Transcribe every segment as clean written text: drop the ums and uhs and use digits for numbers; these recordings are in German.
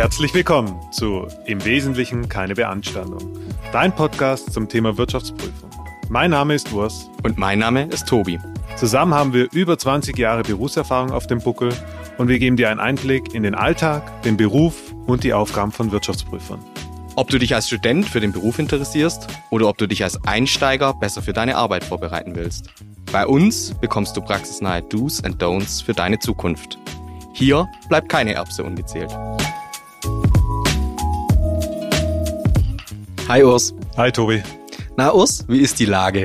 Herzlich willkommen zu Im Wesentlichen keine Beanstandung, dein Podcast zum Thema Wirtschaftsprüfung. Mein Name ist Urs. Und mein Name ist Tobi. Zusammen haben wir über 20 Jahre Berufserfahrung auf dem Buckel und wir geben dir einen Einblick in den Alltag, den Beruf und die Aufgaben von Wirtschaftsprüfern. Ob du dich als Student für den Beruf interessierst oder ob du dich als Einsteiger besser für deine Arbeit vorbereiten willst. Bei uns bekommst du praxisnahe Do's and Don'ts für deine Zukunft. Hier bleibt keine Erbse ungezählt. Hi Urs. Hi Tobi. Na Urs, wie ist die Lage?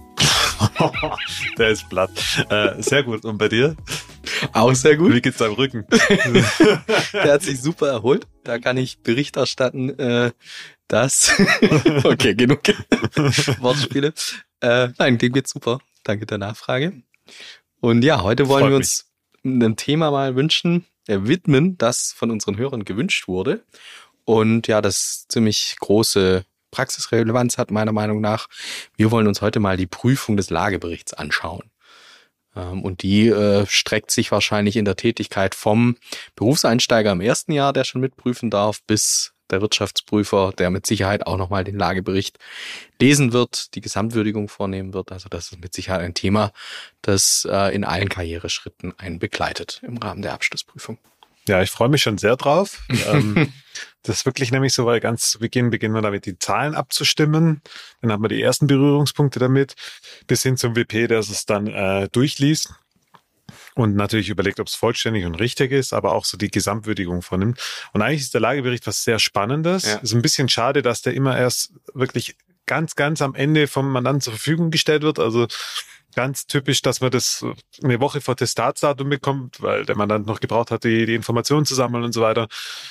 Der ist platt. Sehr gut. Und bei dir? Auch sehr gut. Wie geht's deinem Rücken? Der hat sich super erholt. Da kann ich Bericht erstatten, dass... Okay, genug Wortspiele. Nein, dem geht's super. Danke der Nachfrage. Und ja, heute wollen wir uns einem Thema mal widmen, das von unseren Hörern gewünscht wurde. Und ja, das ziemlich große Praxisrelevanz hat, meiner Meinung nach. Wir wollen uns heute mal die Prüfung des Lageberichts anschauen. Und die streckt sich wahrscheinlich in der Tätigkeit vom Berufseinsteiger im ersten Jahr, der schon mitprüfen darf, bis der Wirtschaftsprüfer, der mit Sicherheit auch nochmal den Lagebericht lesen wird, die Gesamtwürdigung vornehmen wird. Also das ist mit Sicherheit ein Thema, das in allen Karriereschritten einen begleitet im Rahmen der Abschlussprüfung. Ja, ich freue mich schon sehr drauf. Das ist wirklich nämlich so, weil ganz zu Beginn beginnen wir damit, die Zahlen abzustimmen. Dann haben wir die ersten Berührungspunkte damit, bis hin zum WP, der es dann durchliest und natürlich überlegt, ob es vollständig und richtig ist, aber auch so die Gesamtwürdigung vornimmt. Und eigentlich ist der Lagebericht was sehr Spannendes. Ja. Ist ein bisschen schade, dass der immer erst wirklich ganz am Ende vom Mandanten zur Verfügung gestellt wird. Also ganz typisch, dass man das eine Woche vor Testatsdatum bekommt, weil der Mandant noch gebraucht hat, die Informationen zu sammeln und so weiter.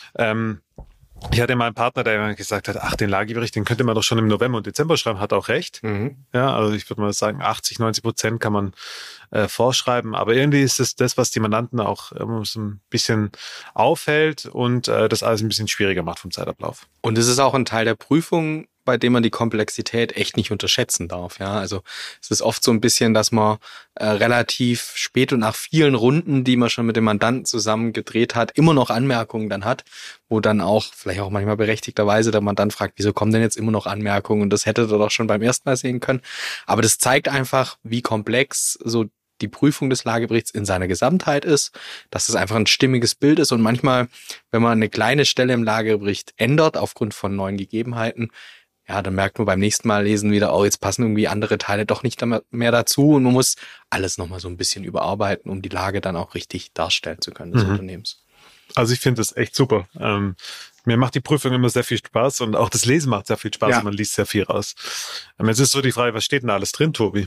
Ich hatte mal einen Partner, der immer gesagt hat, den Lagebericht, den könnte man doch schon im November und Dezember schreiben, hat auch recht. Mhm. Ja, also ich würde mal sagen, 80-90% kann man vorschreiben, aber irgendwie ist es das, was die Mandanten auch so ein bisschen aufhält und das alles ein bisschen schwieriger macht vom Zeitablauf. Und es ist auch ein Teil der Prüfung, bei dem man die Komplexität echt nicht unterschätzen darf. Ja, also es ist oft so ein bisschen, dass man relativ spät und nach vielen Runden, die man schon mit dem Mandanten zusammen gedreht hat, immer noch Anmerkungen dann hat, wo dann auch, vielleicht auch manchmal berechtigterweise, der Mandant fragt, wieso kommen denn jetzt immer noch Anmerkungen? Und das hättet ihr doch schon beim ersten Mal sehen können. Aber das zeigt einfach, wie komplex so die Prüfung des Lageberichts in seiner Gesamtheit ist, dass es einfach ein stimmiges Bild ist. Und manchmal, wenn man eine kleine Stelle im Lagebericht ändert, aufgrund von neuen Gegebenheiten, ja, dann merkt man beim nächsten Mal lesen wieder, jetzt passen irgendwie andere Teile doch nicht mehr dazu und man muss alles nochmal so ein bisschen überarbeiten, um die Lage dann auch richtig darstellen zu können des Unternehmens. Also ich finde das echt super. Mir macht die Prüfung immer sehr viel Spaß und auch das Lesen macht sehr viel Spaß und man liest sehr viel raus. Jetzt ist so die Frage, was steht denn da alles drin, Tobi?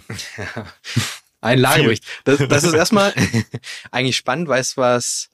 Ein Lagebericht. Das ist erstmal eigentlich spannend, was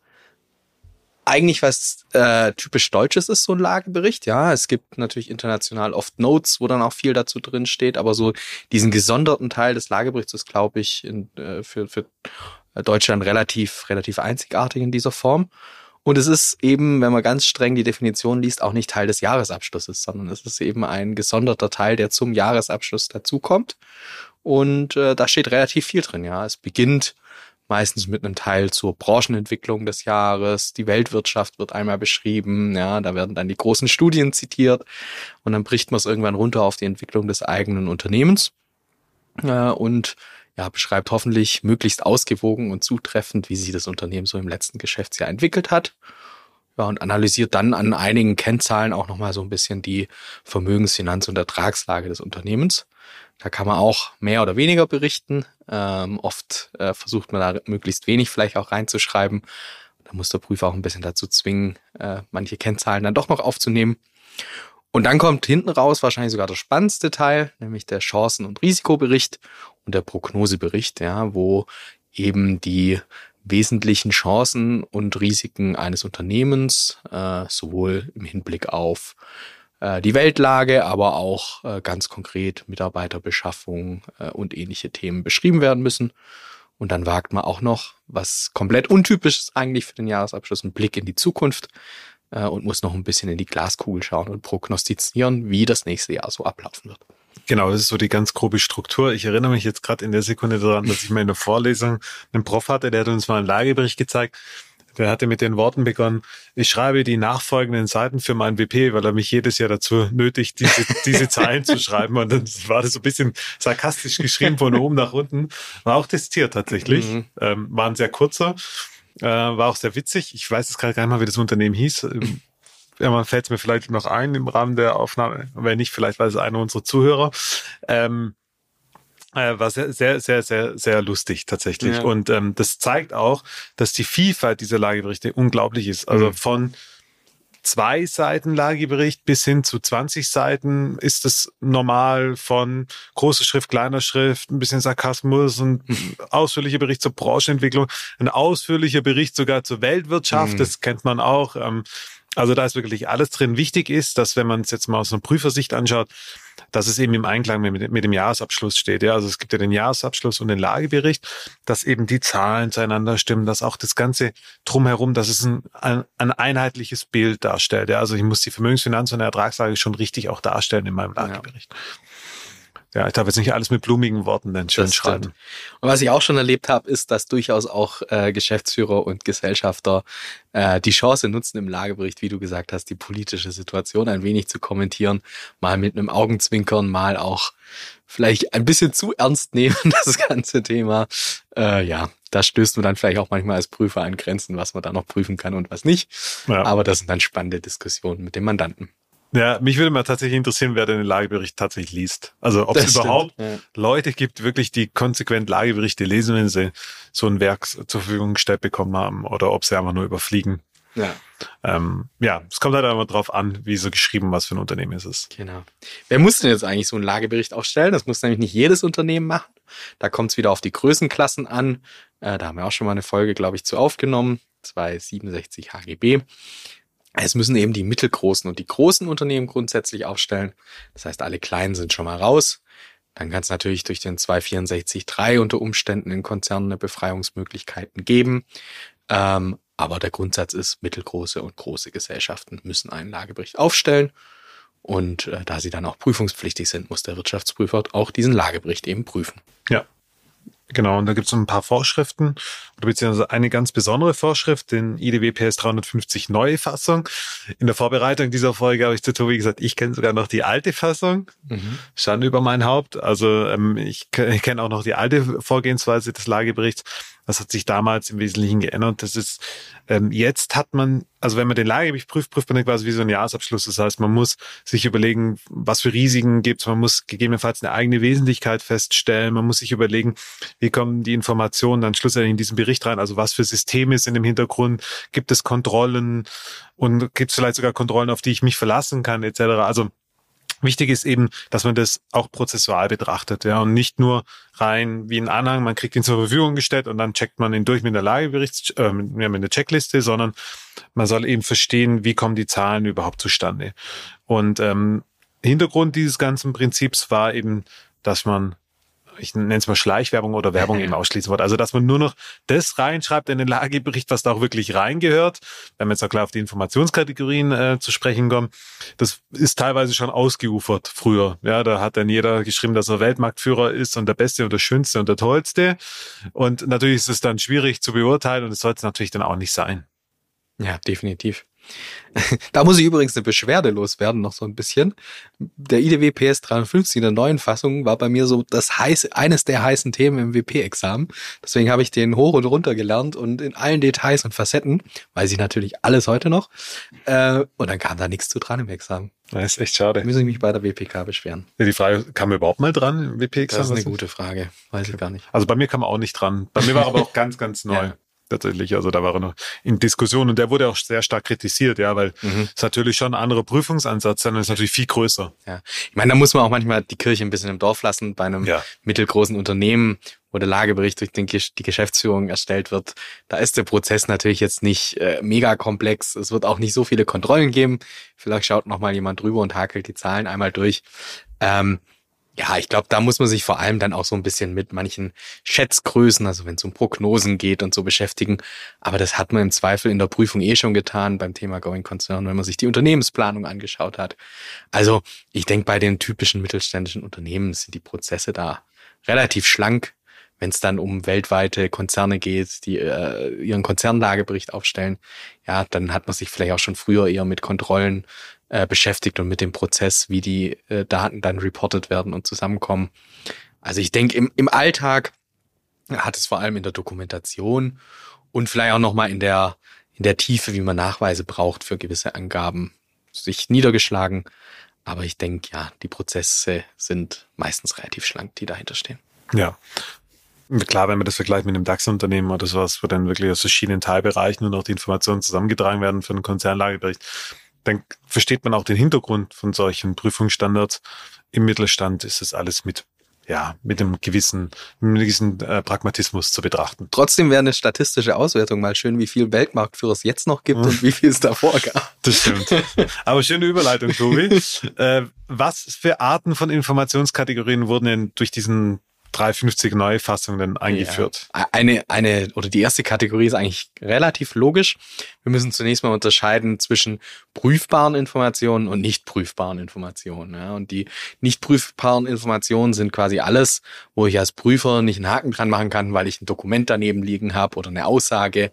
typisch Deutsches ist, so ein Lagebericht. Ja, es gibt natürlich international oft Notes, wo dann auch viel dazu drin steht, aber so diesen gesonderten Teil des Lageberichts ist, glaube ich, für Deutschland relativ einzigartig in dieser Form. Und es ist eben, wenn man ganz streng die Definition liest, auch nicht Teil des Jahresabschlusses, sondern es ist eben ein gesonderter Teil, der zum Jahresabschluss dazukommt. Und da steht relativ viel drin. Ja, es beginnt meistens mit einem Teil zur Branchenentwicklung des Jahres. Die Weltwirtschaft wird einmal beschrieben. Ja, da werden dann die großen Studien zitiert. Und dann bricht man es irgendwann runter auf die Entwicklung des eigenen Unternehmens. Und ja, beschreibt hoffentlich möglichst ausgewogen und zutreffend, wie sich das Unternehmen so im letzten Geschäftsjahr entwickelt hat. Ja, und analysiert dann an einigen Kennzahlen auch nochmal so ein bisschen die Vermögens-, Finanz- und Ertragslage des Unternehmens. Da kann man auch mehr oder weniger berichten. Oft versucht man da möglichst wenig vielleicht auch reinzuschreiben. Da muss der Prüfer auch ein bisschen dazu zwingen, manche Kennzahlen dann doch noch aufzunehmen. Und dann kommt hinten raus wahrscheinlich sogar der spannendste Teil, nämlich der Chancen- und Risikobericht und der Prognosebericht, ja, wo eben die wesentlichen Chancen und Risiken eines Unternehmens sowohl im Hinblick auf die Weltlage, aber auch ganz konkret Mitarbeiterbeschaffung und ähnliche Themen beschrieben werden müssen. Und dann wagt man auch noch, was komplett untypisch ist eigentlich für den Jahresabschluss, einen Blick in die Zukunft und muss noch ein bisschen in die Glaskugel schauen und prognostizieren, wie das nächste Jahr so ablaufen wird. Genau, das ist so die ganz grobe Struktur. Ich erinnere mich jetzt gerade in der Sekunde daran, dass ich mal in der Vorlesung einen Prof hatte, der hat uns mal einen Lagebericht gezeigt. Der hatte mit den Worten begonnen: Ich schreibe die nachfolgenden Seiten für meinen WP, weil er mich jedes Jahr dazu nötigt, diese Zeilen zu schreiben. Und dann war das so ein bisschen sarkastisch geschrieben von oben nach unten. War auch testiert tatsächlich. War ein sehr kurzer. War auch sehr witzig. Ich weiß jetzt gerade gar nicht mal, wie das Unternehmen hieß. Irgendwann fällt es mir vielleicht noch ein im Rahmen der Aufnahme. Wenn nicht, vielleicht weiß es einer unserer Zuhörer. War sehr, sehr, sehr, sehr, sehr lustig tatsächlich. Ja. Und das zeigt auch, dass die Vielfalt dieser Lageberichte unglaublich ist. Also von 2 Seiten Lagebericht bis hin zu 20 Seiten ist es normal, von große Schrift, kleiner Schrift, ein bisschen Sarkasmus, ein ausführlicher Bericht zur Branchenentwicklung, ein ausführlicher Bericht sogar zur Weltwirtschaft, das kennt man auch. Also da ist wirklich alles drin. Wichtig ist, dass, wenn man es jetzt mal aus einer Prüfersicht anschaut, dass es eben im Einklang mit dem Jahresabschluss steht. Ja, also es gibt ja den Jahresabschluss und den Lagebericht, dass eben die Zahlen zueinander stimmen, dass auch das Ganze drumherum, dass es ein einheitliches Bild darstellt. Ja, also ich muss die Vermögensfinanz- und Ertragslage schon richtig auch darstellen in meinem Lagebericht. Ja, ich darf jetzt nicht alles mit blumigen Worten dann schön schreiben. Und was ich auch schon erlebt habe, ist, dass durchaus auch Geschäftsführer und Gesellschafter die Chance nutzen, im Lagebericht, wie du gesagt hast, die politische Situation ein wenig zu kommentieren, mal mit einem Augenzwinkern, mal auch vielleicht ein bisschen zu ernst nehmen, das ganze Thema. Da stößt man dann vielleicht auch manchmal als Prüfer an Grenzen, was man da noch prüfen kann und was nicht. Ja. Aber das sind dann spannende Diskussionen mit dem Mandanten. Ja, mich würde mal tatsächlich interessieren, wer den Lagebericht tatsächlich liest. Also ob es überhaupt Leute gibt, wirklich, die konsequent Lageberichte lesen, wenn sie so ein Werk zur Verfügung gestellt bekommen haben, oder ob sie einfach nur überfliegen. Ja. Es kommt halt einfach drauf an, wie so geschrieben, was für ein Unternehmen es ist. Genau. Wer muss denn jetzt eigentlich so einen Lagebericht aufstellen? Das muss nämlich nicht jedes Unternehmen machen. Da kommt es wieder auf die Größenklassen an. Da haben wir auch schon mal eine Folge, glaube ich, zu aufgenommen. 267 HGB. Es müssen eben die mittelgroßen und die großen Unternehmen grundsätzlich aufstellen. Das heißt, alle kleinen sind schon mal raus. Dann kann es natürlich durch den 264.3 unter Umständen in Konzernen eine Befreiungsmöglichkeiten geben. Aber der Grundsatz ist, mittelgroße und große Gesellschaften müssen einen Lagebericht aufstellen. Und da sie dann auch prüfungspflichtig sind, muss der Wirtschaftsprüfer auch diesen Lagebericht eben prüfen. Ja. Genau, und da gibt es ein paar Vorschriften, beziehungsweise eine ganz besondere Vorschrift, den IDW PS 350 neue Fassung. In der Vorbereitung dieser Folge habe ich zu Tobi gesagt, ich kenne sogar noch die alte Fassung. Schande über mein Haupt. Also ich kenne auch noch die alte Vorgehensweise des Lageberichts. Das hat sich damals im Wesentlichen geändert. Das ist, jetzt hat man, also wenn man den Lagebericht prüft man den quasi wie so ein Jahresabschluss. Das heißt, man muss sich überlegen, was für Risiken gibt's. Man muss gegebenenfalls eine eigene Wesentlichkeit feststellen. Man muss sich überlegen, wie kommen die Informationen dann schlussendlich in diesen Bericht rein. Also was für Systeme sind im Hintergrund? Gibt es Kontrollen? Und gibt es vielleicht sogar Kontrollen, auf die ich mich verlassen kann, etc. Also wichtig ist eben, dass man das auch prozessual betrachtet, ja, und nicht nur rein wie ein Anhang, man kriegt ihn zur Verfügung gestellt und dann checkt man ihn durch mit der mit einer Checkliste, sondern man soll eben verstehen, wie kommen die Zahlen überhaupt zustande. Und Hintergrund dieses ganzen Prinzips war eben, dass man, ich nenne es mal Schleichwerbung oder Werbung eben ausschließen wollte. Also, dass man nur noch das reinschreibt in den Lagebericht, was da auch wirklich reingehört. Wenn wir jetzt auch klar auf die Informationskategorien zu sprechen kommen, das ist teilweise schon ausgeufert früher. Ja, da hat dann jeder geschrieben, dass er Weltmarktführer ist und der Beste und der Schönste und der Tollste. Und natürlich ist es dann schwierig zu beurteilen und es soll es natürlich dann auch nicht sein. Ja, definitiv. Da muss ich übrigens eine Beschwerde loswerden, noch so ein bisschen. Der IDW PS 350 in der neuen Fassung war bei mir so eines der heißen Themen im WP-Examen. Deswegen habe ich den hoch und runter gelernt und in allen Details und Facetten, weiß ich natürlich alles heute noch. Und dann kam da nichts zu dran im Examen. Das ist echt schade. Da muss ich mich bei der WPK beschweren. Ja, die Frage, kam überhaupt mal dran im WP-Examen? Das ist eine gute Frage. Weiß ich gar nicht. Also bei mir kam auch nicht dran. Bei mir war aber auch ganz, ganz neu. Ja. Tatsächlich, also da war er noch in Diskussion und der wurde auch sehr stark kritisiert, ja, weil es natürlich schon ein anderer Prüfungsansatz, sondern ist natürlich viel größer. Ja, ich meine, da muss man auch manchmal die Kirche ein bisschen im Dorf lassen bei einem mittelgroßen Unternehmen, wo der Lagebericht durch die Geschäftsführung erstellt wird. Da ist der Prozess natürlich jetzt nicht mega komplex. Es wird auch nicht so viele Kontrollen geben. Vielleicht schaut noch mal jemand drüber und hakelt die Zahlen einmal durch. Ja, ich glaube, da muss man sich vor allem dann auch so ein bisschen mit manchen Schätzgrößen, also wenn es um Prognosen geht und so beschäftigen. Aber das hat man im Zweifel in der Prüfung schon getan beim Thema Going Concern, wenn man sich die Unternehmensplanung angeschaut hat. Also ich denke, bei den typischen mittelständischen Unternehmen sind die Prozesse da relativ schlank. wenn es dann um weltweite Konzerne geht, die ihren Konzernlagebericht aufstellen, ja, dann hat man sich vielleicht auch schon früher eher mit Kontrollen beschäftigt und mit dem Prozess, wie die Daten dann reported werden und zusammenkommen. Also ich denke, im Alltag hat es vor allem in der Dokumentation und vielleicht auch nochmal in der Tiefe, wie man Nachweise braucht für gewisse Angaben, sich niedergeschlagen. Aber ich denke, ja, die Prozesse sind meistens relativ schlank, die dahinter stehen. Ja. Klar, wenn man das vergleicht mit einem DAX-Unternehmen oder sowas, wo dann wirklich aus verschiedenen Teilbereichen nur noch die Informationen zusammengetragen werden für einen Konzernlagebericht, dann versteht man auch den Hintergrund von solchen Prüfungsstandards. Im Mittelstand ist das alles mit einem gewissen Pragmatismus zu betrachten. Trotzdem wäre eine statistische Auswertung mal schön, wie viel Weltmarktführer es jetzt noch gibt und wie viel es davor gab. Das stimmt. Aber schöne Überleitung, Tobi. Was für Arten von Informationskategorien wurden denn durch diesen 350 Neufassung denn eingeführt? Ja. Die erste Kategorie ist eigentlich relativ logisch. Wir müssen zunächst mal unterscheiden zwischen prüfbaren Informationen und nicht prüfbaren Informationen. Ja, und die nicht prüfbaren Informationen sind quasi alles, wo ich als Prüfer nicht einen Haken dran machen kann, weil ich ein Dokument daneben liegen habe oder eine Aussage,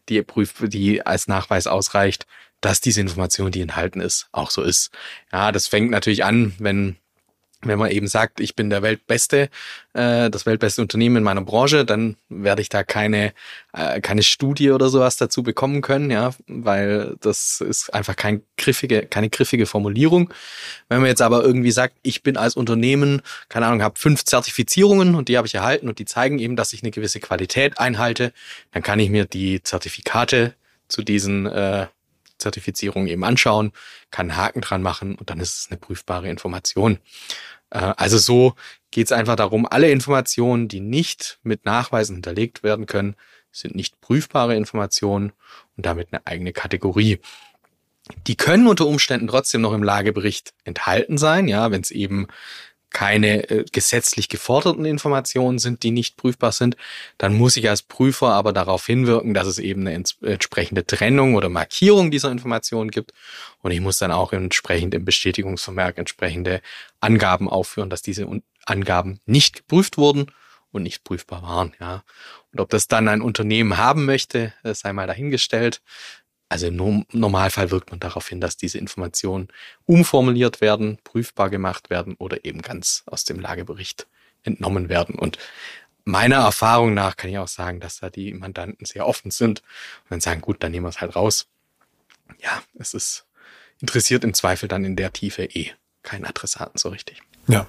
die als Nachweis ausreicht, dass diese Information, die enthalten ist, auch so ist. Ja, das fängt natürlich an, wenn man eben sagt, ich bin das weltbeste Unternehmen in meiner Branche, dann werde ich da keine Studie oder sowas dazu bekommen können, ja, weil das ist einfach keine griffige Formulierung. Wenn man jetzt aber irgendwie sagt, ich bin als Unternehmen, keine Ahnung, habe 5 Zertifizierungen und die habe ich erhalten und die zeigen eben, dass ich eine gewisse Qualität einhalte, dann kann ich mir die Zertifikate zu diesen Zertifizierung eben anschauen, kann einen Haken dran machen und dann ist es eine prüfbare Information. Also so geht es einfach darum, alle Informationen, die nicht mit Nachweisen hinterlegt werden können, sind nicht prüfbare Informationen und damit eine eigene Kategorie. Die können unter Umständen trotzdem noch im Lagebericht enthalten sein, ja, wenn es eben keine gesetzlich geforderten Informationen sind, die nicht prüfbar sind, dann muss ich als Prüfer aber darauf hinwirken, dass es eben eine entsprechende Trennung oder Markierung dieser Informationen gibt und ich muss dann auch entsprechend im Bestätigungsvermerk entsprechende Angaben aufführen, dass diese Angaben nicht geprüft wurden und nicht prüfbar waren. Ja. Und ob das dann ein Unternehmen haben möchte, sei mal dahingestellt. Also im Normalfall wirkt man darauf hin, dass diese Informationen umformuliert werden, prüfbar gemacht werden oder eben ganz aus dem Lagebericht entnommen werden. Und meiner Erfahrung nach kann ich auch sagen, dass da die Mandanten sehr offen sind und dann sagen, gut, dann nehmen wir es halt raus. Ja, es interessiert im Zweifel dann in der Tiefe keinen Adressaten so richtig. Ja.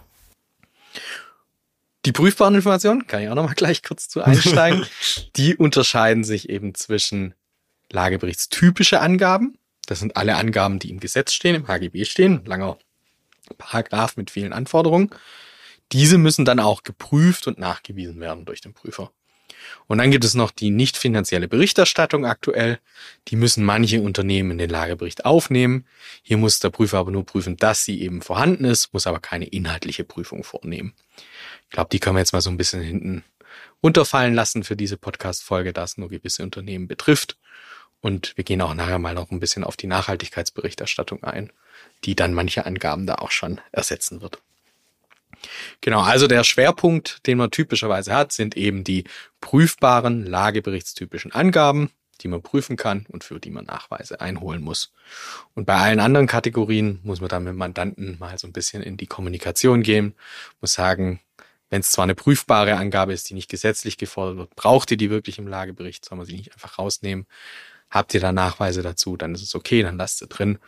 Die prüfbaren Informationen, kann ich auch nochmal gleich kurz zu einsteigen, die unterscheiden sich eben zwischen lageberichtstypische Angaben. Das sind alle Angaben, die im Gesetz stehen, im HGB stehen, langer Paragraph mit vielen Anforderungen. Diese müssen dann auch geprüft und nachgewiesen werden durch den Prüfer. Und dann gibt es noch die nicht finanzielle Berichterstattung aktuell. Die müssen manche Unternehmen in den Lagebericht aufnehmen. Hier muss der Prüfer aber nur prüfen, dass sie eben vorhanden ist, muss aber keine inhaltliche Prüfung vornehmen. Ich glaube, die können wir jetzt mal so ein bisschen hinten unterfallen lassen für diese Podcast-Folge, da es nur gewisse Unternehmen betrifft. Und wir gehen auch nachher mal noch ein bisschen auf die Nachhaltigkeitsberichterstattung ein, die dann manche Angaben da auch schon ersetzen wird. Genau, also der Schwerpunkt, den man typischerweise hat, sind eben die prüfbaren lageberichtstypischen Angaben, die man prüfen kann und für die man Nachweise einholen muss. Und bei allen anderen Kategorien muss man dann mit dem Mandanten mal so ein bisschen in die Kommunikation gehen, muss sagen, wenn es zwar eine prüfbare Angabe ist, die nicht gesetzlich gefordert wird, braucht ihr die wirklich im Lagebericht, soll man sie nicht einfach rausnehmen. Habt ihr da Nachweise dazu, dann ist es okay, dann lasst sie drin.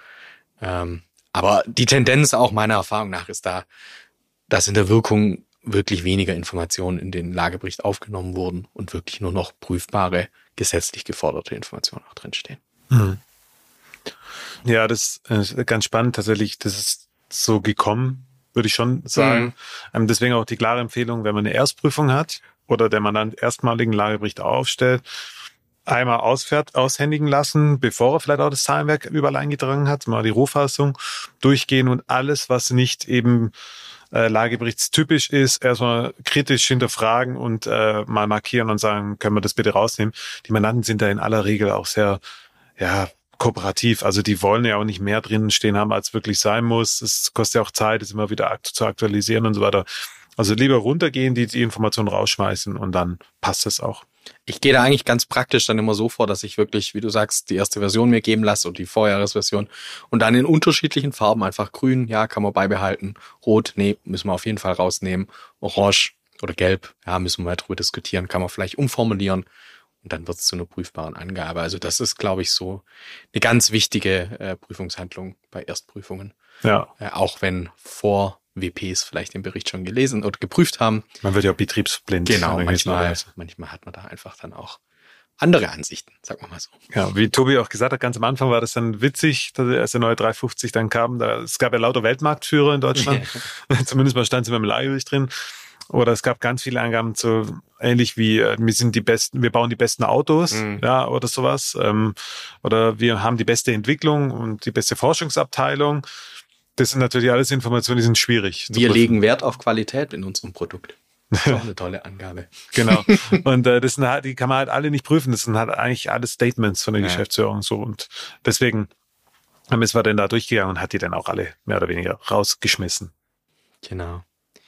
Aber die Tendenz auch meiner Erfahrung nach ist da, dass in der Wirkung wirklich weniger Informationen in den Lagebericht aufgenommen wurden und wirklich nur noch prüfbare, gesetzlich geforderte Informationen auch drinstehen. Mhm. Ja, das ist ganz spannend tatsächlich. Das ist so gekommen, würde ich schon sagen. Deswegen auch die klare Empfehlung, wenn man eine Erstprüfung hat oder der Mandant erstmaligen Lagebericht aufstellt, einmal aushändigen lassen, bevor er vielleicht auch das Zahlenwerk überall eingetragen hat, mal die Rohfassung durchgehen und alles, was nicht eben lageberichtstypisch ist, erstmal kritisch hinterfragen und mal markieren und sagen, können wir das bitte rausnehmen. Die Mandanten sind da in aller Regel auch sehr, kooperativ. Also die wollen ja auch nicht mehr drinnen stehen haben, als wirklich sein muss. Es kostet ja auch Zeit, es immer wieder zu aktualisieren und so weiter. Also lieber runtergehen, die Information rausschmeißen und dann passt es auch. Ich gehe da eigentlich ganz praktisch dann immer so vor, dass ich wirklich, wie du sagst, die erste Version mir geben lasse und die Vorjahresversion und dann in unterschiedlichen Farben, einfach grün, ja, kann man beibehalten, rot, nee, müssen wir auf jeden Fall rausnehmen, orange oder gelb, ja, müssen wir mal drüber diskutieren, kann man vielleicht umformulieren und dann wird es zu einer prüfbaren Angabe. Also das ist, glaube ich, so eine ganz wichtige Prüfungshandlung bei Erstprüfungen. Ja. Auch wenn vor WPs vielleicht den Bericht schon gelesen oder geprüft haben. Man wird ja auch betriebsblind. Genau, manchmal hat man da einfach dann auch andere Ansichten, sagen wir mal so. Ja, wie Tobi auch gesagt hat, ganz am Anfang war das dann witzig, als der neue 350 dann kam. Es gab ja lauter Weltmarktführer in Deutschland. Zumindest mal stand es im Lagebericht drin. Oder es gab ganz viele Angaben zu, ähnlich wie, wir sind die Besten, wir bauen die besten Autos, ja, oder sowas. Oder wir haben die beste Entwicklung und die beste Forschungsabteilung. Das sind natürlich alles Informationen, die sind schwierig. Wir legen Wert auf Qualität in unserem Produkt. Das ist auch eine tolle Angabe. Genau. Und das sind halt, die kann man halt alle nicht prüfen. Das sind halt eigentlich alle Statements von der Geschäftsführung so. Und deswegen ist man dann da durchgegangen und hat die dann auch alle mehr oder weniger rausgeschmissen. Genau.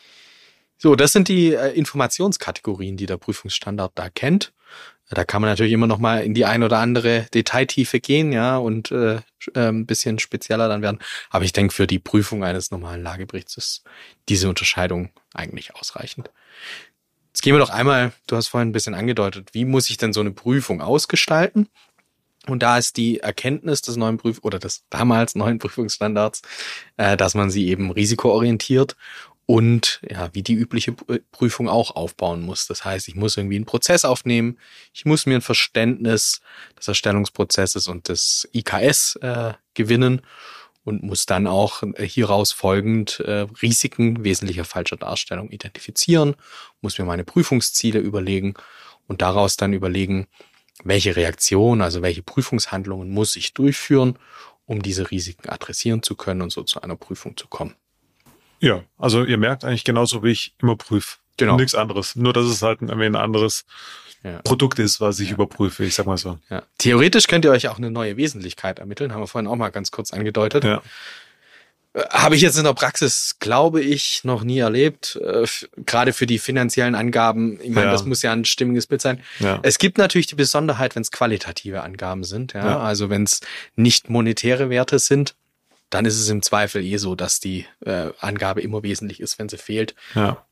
So, das sind die Informationskategorien, die der Prüfungsstandard da kennt. Da kann man natürlich immer noch mal in die ein oder andere Detailtiefe gehen, ja, und ein bisschen spezieller dann werden. Aber ich denke, für die Prüfung eines normalen Lageberichts ist diese Unterscheidung eigentlich ausreichend. Jetzt gehen wir doch einmal, du hast vorhin ein bisschen angedeutet, wie muss ich denn so eine Prüfung ausgestalten? Und da ist die Erkenntnis des des damals neuen Prüfungsstandards, dass man sie eben risikoorientiert und ja, wie die übliche Prüfung auch aufbauen muss. Das heißt, ich muss irgendwie einen Prozess aufnehmen, ich muss mir ein Verständnis des Erstellungsprozesses und des IKS gewinnen und muss dann auch hieraus folgend Risiken wesentlicher falscher Darstellung identifizieren, muss mir meine Prüfungsziele überlegen und daraus dann überlegen, welche Reaktion, also welche Prüfungshandlungen muss ich durchführen, um diese Risiken adressieren zu können und so zu einer Prüfung zu kommen. Ja, also ihr merkt eigentlich genauso, wie ich immer prüfe. Genau. Nichts anderes. Nur, dass es halt ein anderes Produkt ist, was ich überprüfe. Ich sag mal so. Ja. Theoretisch könnt ihr euch auch eine neue Wesentlichkeit ermitteln. Haben wir vorhin auch mal ganz kurz angedeutet. Ja. Habe ich jetzt in der Praxis, glaube ich, noch nie erlebt. Gerade für die finanziellen Angaben. Ich meine, das muss ja ein stimmiges Bild sein. Ja. Es gibt natürlich die Besonderheit, wenn es qualitative Angaben sind. Ja? Also wenn es nicht monetäre Werte sind, dann ist es im Zweifel so, dass die Angabe immer wesentlich ist, wenn sie fehlt. Ja.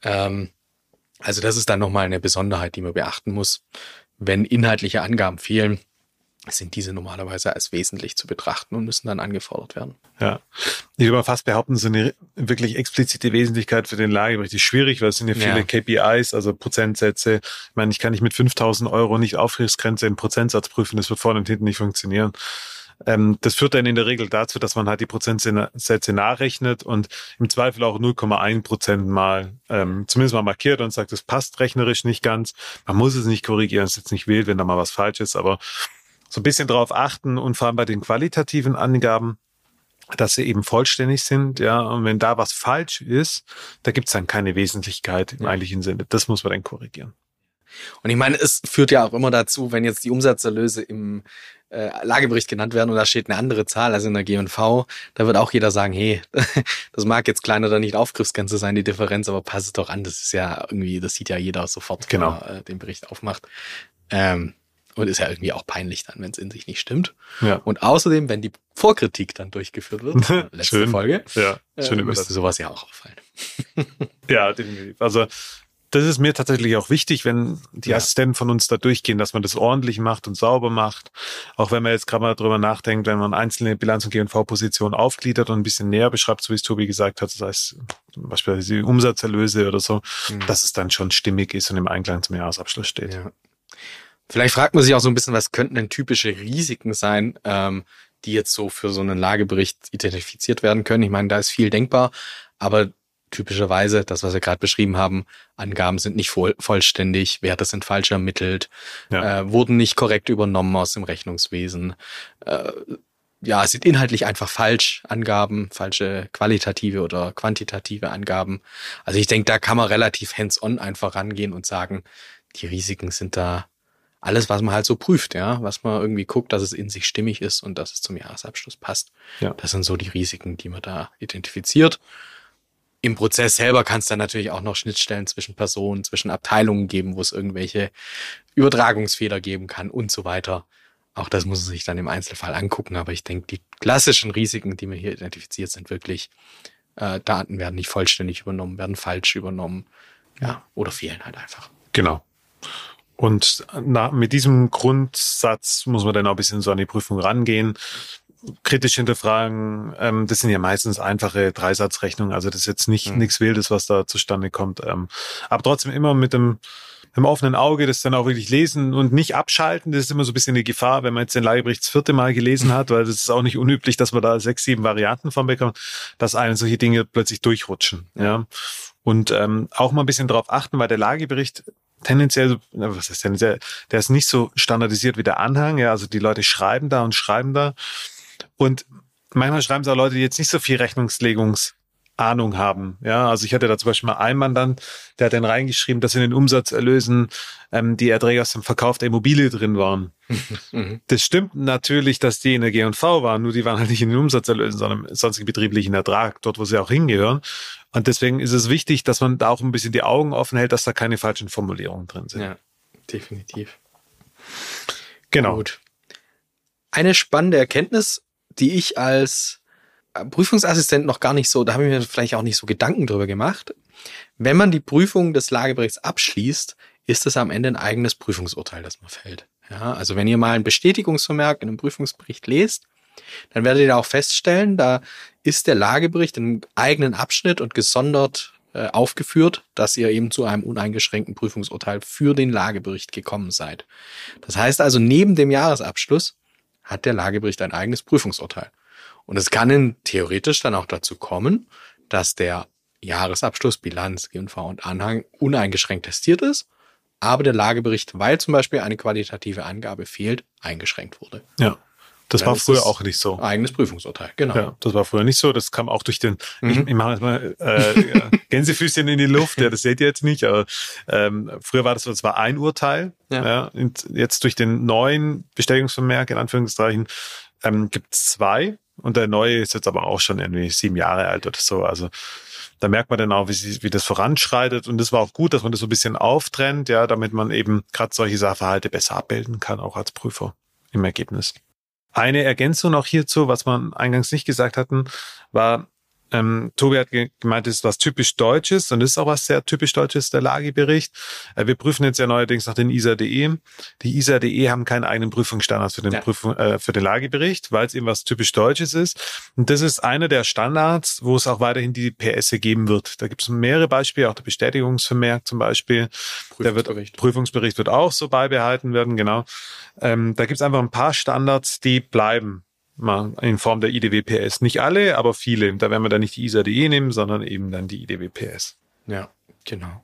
Also das ist dann nochmal eine Besonderheit, die man beachten muss. Wenn inhaltliche Angaben fehlen, sind diese normalerweise als wesentlich zu betrachten und müssen dann angefordert werden. Ja, ich würde mal fast behaupten, so eine wirklich explizite Wesentlichkeit für den Lagebericht ist schwierig, weil es sind ja viele KPIs, also Prozentsätze. Ich meine, ich kann nicht mit 5.000 € nicht Aufrichtsgrenze in Prozentsatz prüfen, das wird vorne und hinten nicht funktionieren. Das führt dann in der Regel dazu, dass man halt die Prozentsätze nachrechnet und im Zweifel auch 0,1% mal zumindest mal markiert und sagt, das passt rechnerisch nicht ganz. Man muss es nicht korrigieren, es ist jetzt nicht wild, wenn da mal was falsch ist, aber so ein bisschen drauf achten und vor allem bei den qualitativen Angaben, dass sie eben vollständig sind, ja. Und wenn da was falsch ist, da gibt's dann keine Wesentlichkeit im eigentlichen Sinne. Das muss man dann korrigieren. Und ich meine, es führt ja auch immer dazu, wenn jetzt die Umsatzerlöse im Lagebericht genannt werden und da steht eine andere Zahl als in der G&V, da wird auch jeder sagen, hey, das mag jetzt klein oder nicht Aufgriffsgrenze sein, die Differenz, aber pass es doch an, das ist ja irgendwie, das sieht ja jeder sofort, wenn er den Bericht aufmacht. Und ist ja irgendwie auch peinlich dann, wenn es in sich nicht stimmt. Ja. Und außerdem, wenn die Vorkritik dann durchgeführt wird, letzte Folge, müsste sowas ja auch auffallen. Ja, definitiv. Also das ist mir tatsächlich auch wichtig, wenn die Assistenten von uns da durchgehen, dass man das ordentlich macht und sauber macht. Auch wenn man jetzt gerade mal drüber nachdenkt, wenn man einzelne Bilanz- und G&V-Positionen aufgliedert und ein bisschen näher beschreibt, so wie es Tobi gesagt hat, das heißt zum Beispiel die Umsatzerlöse oder so, dass es dann schon stimmig ist und im Einklang zum Jahresabschluss steht. Ja. Vielleicht fragt man sich auch so ein bisschen, was könnten denn typische Risiken sein, die jetzt so für so einen Lagebericht identifiziert werden können. Ich meine, da ist viel denkbar, aber typischerweise, das, was wir gerade beschrieben haben, Angaben sind nicht vollständig, Werte sind falsch ermittelt, wurden nicht korrekt übernommen aus dem Rechnungswesen. Es sind inhaltlich einfach falsch, Angaben, falsche qualitative oder quantitative Angaben. Also ich denke, da kann man relativ hands-on einfach rangehen und sagen, die Risiken sind da alles, was man halt so prüft, ja, was man irgendwie guckt, dass es in sich stimmig ist und dass es zum Jahresabschluss passt. Ja. Das sind so die Risiken, die man da identifiziert. Im Prozess selber kann es dann natürlich auch noch Schnittstellen zwischen Personen, zwischen Abteilungen geben, wo es irgendwelche Übertragungsfehler geben kann und so weiter. Auch das muss man sich dann im Einzelfall angucken. Aber ich denke, die klassischen Risiken, die mir hier identifiziert sind, wirklich Daten werden nicht vollständig übernommen, werden falsch übernommen, ja, oder fehlen halt einfach. Genau. Und mit diesem Grundsatz muss man dann auch ein bisschen so an die Prüfung rangehen. Kritisch hinterfragen, das sind ja meistens einfache Dreisatzrechnungen, also das ist jetzt nichts Wildes, was da zustande kommt. Aber trotzdem immer mit dem offenen Auge das dann auch wirklich lesen und nicht abschalten. Das ist immer so ein bisschen die Gefahr, wenn man jetzt den Lagebericht das 4. Mal gelesen hat, weil das ist auch nicht unüblich, dass man da 6, 7 Varianten von bekommt, dass einem solche Dinge plötzlich durchrutschen. Ja. Und auch mal ein bisschen drauf achten, weil der Lagebericht tendenziell, was ist tendenziell, der ist nicht so standardisiert wie der Anhang. Ja, also die Leute schreiben da. Und manchmal schreiben es auch Leute, die jetzt nicht so viel Rechnungslegungsahnung haben. Ja, also ich hatte da zum Beispiel mal einen Mandant, der hat dann reingeschrieben, dass in den Umsatzerlösen die Erträge aus dem Verkauf der Immobilie drin waren. Das stimmt natürlich, dass die in der G&V waren, nur die waren halt nicht in den Umsatzerlösen, sondern im sonstigen betrieblichen Ertrag, dort, wo sie auch hingehören. Und deswegen ist es wichtig, dass man da auch ein bisschen die Augen offen hält, dass da keine falschen Formulierungen drin sind. Ja, definitiv. Genau. Gut. Eine spannende Erkenntnis, die ich als Prüfungsassistent noch gar nicht so, da habe ich mir vielleicht auch nicht so Gedanken drüber gemacht. Wenn man die Prüfung des Lageberichts abschließt, ist es am Ende ein eigenes Prüfungsurteil, das man fällt. Ja, also wenn ihr mal ein Bestätigungsvermerk in einem Prüfungsbericht lest, dann werdet ihr auch feststellen, da ist der Lagebericht in einem eigenen Abschnitt und gesondert aufgeführt, dass ihr eben zu einem uneingeschränkten Prüfungsurteil für den Lagebericht gekommen seid. Das heißt also, neben dem Jahresabschluss hat der Lagebericht ein eigenes Prüfungsurteil. Und es kann theoretisch dann auch dazu kommen, dass der Jahresabschluss, Bilanz, G&V und Anhang uneingeschränkt testiert ist, aber der Lagebericht, weil zum Beispiel eine qualitative Angabe fehlt, eingeschränkt wurde. Ja, das war früher auch nicht so. Eigenes Prüfungsurteil, genau. Ja, das war früher nicht so. Das kam auch durch den, ich mache jetzt mal Gänsefüßchen in die Luft, ja, das seht ihr jetzt nicht, aber früher war das war ein Urteil. Ja. Und jetzt durch den neuen Bestätigungsvermerk, in Anführungszeichen, gibt es 2. Und der neue ist jetzt aber auch schon irgendwie 7 Jahre alt oder so. Also da merkt man dann auch, wie das voranschreitet. Und das war auch gut, dass man das so ein bisschen auftrennt, ja, damit man eben gerade solche Sachverhalte besser abbilden kann, auch als Prüfer im Ergebnis. Eine Ergänzung auch hierzu, was wir eingangs nicht gesagt hatten, war, Tobi hat gemeint, das ist was typisch Deutsches und das ist auch was sehr typisch Deutsches, der Lagebericht. Wir prüfen jetzt ja neuerdings nach den ISA.de. Die ISA.de haben keinen eigenen Prüfungsstandard für den für den Lagebericht, weil es eben was typisch Deutsches ist. Und das ist einer der Standards, wo es auch weiterhin die PS geben wird. Da gibt es mehrere Beispiele, auch der Bestätigungsvermerk zum Beispiel. Prüfungsbericht wird auch so beibehalten werden, genau. Da gibt es einfach ein paar Standards, die bleiben. Mal in Form der IDW-PS. Nicht alle, aber viele. Da werden wir dann nicht die ISA.de nehmen, sondern eben dann die IDW-PS. Ja, genau.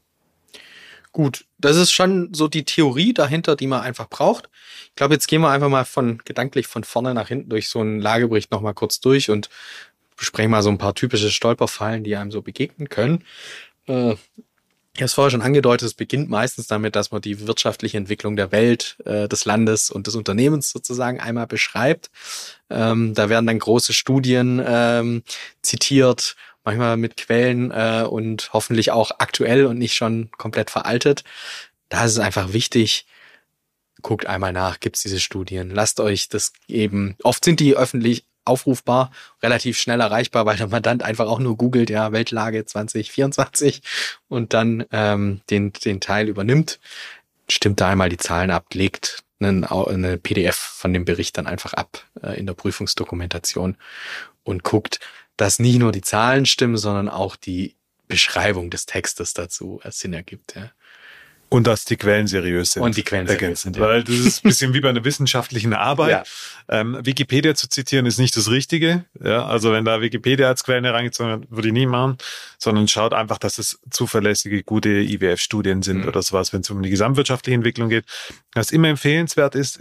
Gut, das ist schon so die Theorie dahinter, die man einfach braucht. Ich glaube, jetzt gehen wir einfach mal gedanklich von vorne nach hinten durch so einen Lagebericht nochmal kurz durch und besprechen mal so ein paar typische Stolperfallen, die einem so begegnen können. Ich habe es vorher schon angedeutet, es beginnt meistens damit, dass man die wirtschaftliche Entwicklung der Welt, des Landes und des Unternehmens sozusagen einmal beschreibt. Da werden dann große Studien zitiert, manchmal mit Quellen und hoffentlich auch aktuell und nicht schon komplett veraltet. Da ist es einfach wichtig, guckt einmal nach, gibt's diese Studien, lasst euch das eben, oft sind die öffentlich aufrufbar, relativ schnell erreichbar, weil der Mandant einfach auch nur googelt, ja, Weltlage 2024 und dann den Teil übernimmt, stimmt da einmal die Zahlen ab, legt eine PDF von dem Bericht dann einfach ab in der Prüfungsdokumentation und guckt, dass nicht nur die Zahlen stimmen, sondern auch die Beschreibung des Textes dazu Sinn ergibt. Ja. Und dass die Quellen seriös sind. Und die Quellen seriös sind, ja. Weil das ist ein bisschen wie bei einer wissenschaftlichen Arbeit. Ja. Wikipedia zu zitieren ist nicht das Richtige. Ja, also wenn da Wikipedia als Quellen herangezogen wird, würde ich nie machen, sondern schaut einfach, dass es zuverlässige, gute IWF-Studien sind oder sowas, wenn es um die gesamtwirtschaftliche Entwicklung geht. Was immer empfehlenswert ist,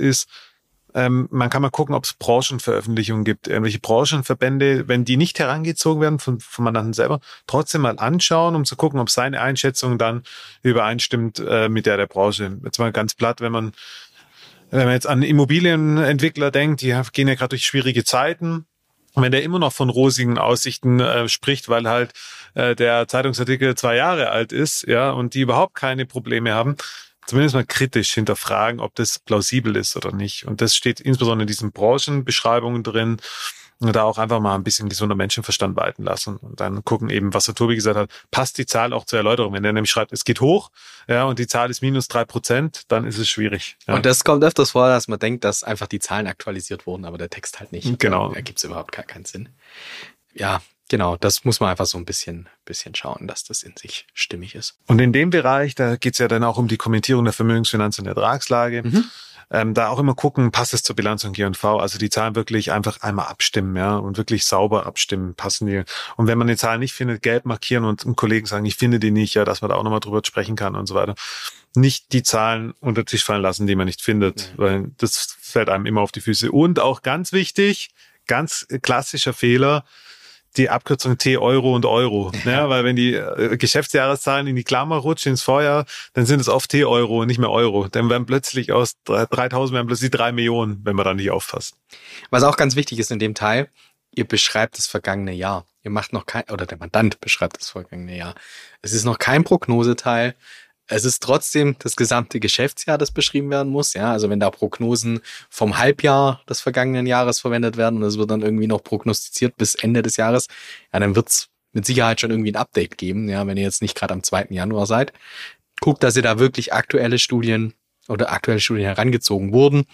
man kann mal gucken, ob es Branchenveröffentlichungen gibt, irgendwelche Branchenverbände, wenn die nicht herangezogen werden vom Mandanten selber, trotzdem mal anschauen, um zu gucken, ob seine Einschätzung dann übereinstimmt mit der Branche. Jetzt mal ganz platt, wenn man jetzt an Immobilienentwickler denkt, die gehen ja gerade durch schwierige Zeiten. Und wenn der immer noch von rosigen Aussichten spricht, weil halt der Zeitungsartikel 2 Jahre alt ist, ja, und die überhaupt keine Probleme haben, zumindest mal kritisch hinterfragen, ob das plausibel ist oder nicht. Und das steht insbesondere in diesen Branchenbeschreibungen drin. Und da auch einfach mal ein bisschen gesunder Menschenverstand walten lassen und dann gucken eben, was der Tobi gesagt hat, passt die Zahl auch zur Erläuterung. Wenn der nämlich schreibt, es geht hoch, ja, und die Zahl ist minus 3%, dann ist es schwierig. Ja. Und das kommt öfters vor, dass man denkt, dass einfach die Zahlen aktualisiert wurden, aber der Text halt nicht. Genau. Da gibt's überhaupt keinen Sinn. Ja, genau, das muss man einfach so ein bisschen schauen, dass das in sich stimmig ist. Und in dem Bereich, da geht's ja dann auch um die Kommentierung der Vermögensfinanz- und Ertragslage. Da auch immer gucken, passt es zur Bilanz und G&V, also die Zahlen wirklich einfach einmal abstimmen, ja, und wirklich sauber abstimmen, passen die. Und wenn man die Zahlen nicht findet, gelb markieren und einem Kollegen sagen, ich finde die nicht, ja, dass man da auch nochmal drüber sprechen kann und so weiter. Nicht die Zahlen unter den Tisch fallen lassen, die man nicht findet, weil das fällt einem immer auf die Füße. Und auch ganz wichtig, ganz klassischer Fehler, die Abkürzung T, Euro und Euro. Ja, weil wenn die Geschäftsjahreszahlen in die Klammer rutschen ins Vorjahr, dann sind es oft T-Euro und nicht mehr Euro. Dann werden plötzlich aus 3.000 werden plötzlich 3 Millionen, wenn man da nicht aufpasst. Was auch ganz wichtig ist in dem Teil, ihr beschreibt das vergangene Jahr. Ihr macht noch kein, oder der Mandant beschreibt das vergangene Jahr. Es ist noch kein Prognoseteil. Es ist trotzdem das gesamte Geschäftsjahr, das beschrieben werden muss. Ja, also wenn da Prognosen vom Halbjahr des vergangenen Jahres verwendet werden und es wird dann irgendwie noch prognostiziert bis Ende des Jahres, ja, dann wird's mit Sicherheit schon irgendwie ein Update geben. Ja, wenn ihr jetzt nicht gerade am 2. Januar seid, guckt, dass ihr da wirklich aktuelle Studien herangezogen wurden.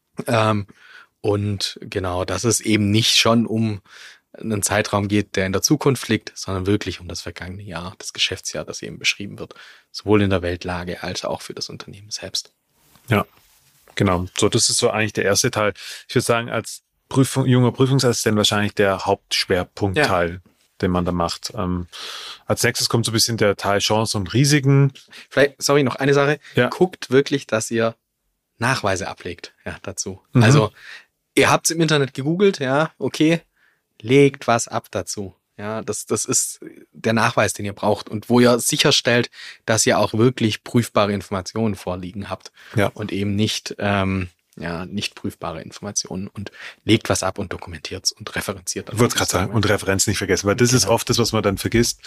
Und genau, dass es eben nicht schon um einen Zeitraum geht, der in der Zukunft liegt, sondern wirklich um das vergangene Jahr, das Geschäftsjahr, das eben beschrieben wird, sowohl in der Weltlage als auch für das Unternehmen selbst. Ja, genau. So, das ist so eigentlich der erste Teil. Ich würde sagen, als junger Prüfungsassistent wahrscheinlich der Hauptschwerpunktteil, den man da macht. Als nächstes kommt so ein bisschen der Teil Chancen und Risiken. Vielleicht, noch eine Sache. Ja. Guckt wirklich, dass ihr Nachweise ablegt, dazu. Also, ihr habt's im Internet gegoogelt, okay, legt was ab dazu. Ja, das ist der Nachweis, den ihr braucht und wo ihr sicherstellt, dass ihr auch wirklich prüfbare Informationen vorliegen habt und eben nicht nicht prüfbare Informationen und legt was ab und dokumentiert und referenziert. Ich wollte gerade sagen, und Referenz nicht vergessen, weil das ist oft das, was man dann vergisst.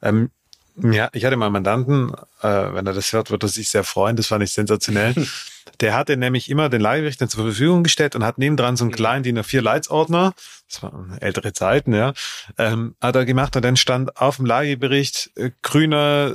Ich hatte mal einen Mandanten, wenn er das hört, wird er sich sehr freuen, das fand ich sensationell. Der hatte nämlich immer den Lagebericht dann zur Verfügung gestellt und hat nebendran so einen kleinen DIN A4 Leitsordner, das waren ältere Zeiten, hat er gemacht und dann stand auf dem Lagebericht grüner